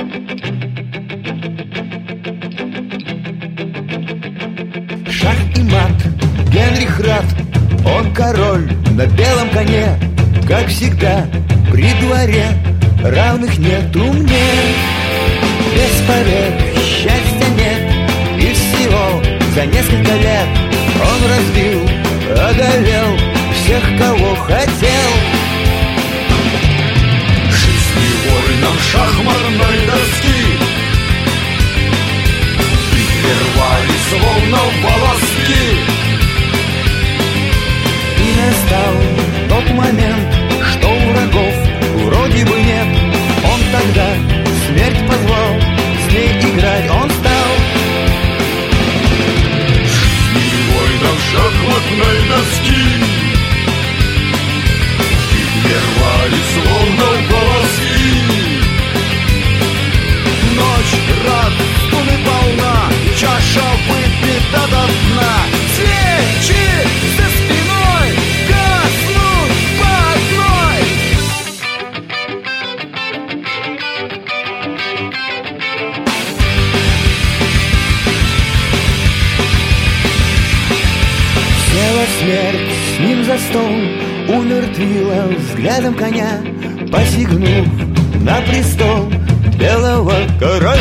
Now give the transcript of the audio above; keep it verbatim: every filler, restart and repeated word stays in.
Шах и мат, Генрих Рад, он король на белом коне. Как всегда, при дворе равных нету мне. Без побед счастья нет, и всего за несколько лет он разбил, одолел всех, кого хотел. Жизни воинам шахматной доски прервали словно волоски. И настал тот момент, что врагов вроде бы нет. Он тогда смерть позвал, с ней играть он стал. Жизни воинам шахматной доски прервали словно волоски. Ночь, рад, стуны полна, чаша выпита до дна. Свечи за спиной гаснут по одной. Села смерть с ним за стол, умертвила взглядом коня, посягнув на престол белого короля.